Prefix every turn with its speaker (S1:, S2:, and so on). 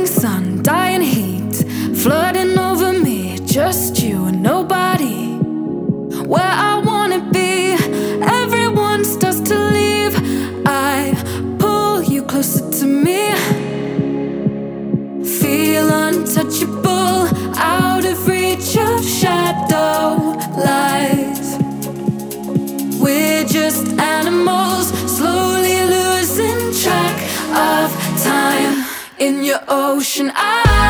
S1: sun, dying heat, flooding over me. Just you and nobody. Where I wanna be, everyone starts to leave. I pull you closer to me. Feel untouchable, out of reach of shadow light. We're just animals, slowly losing track of time in your ocean eyes.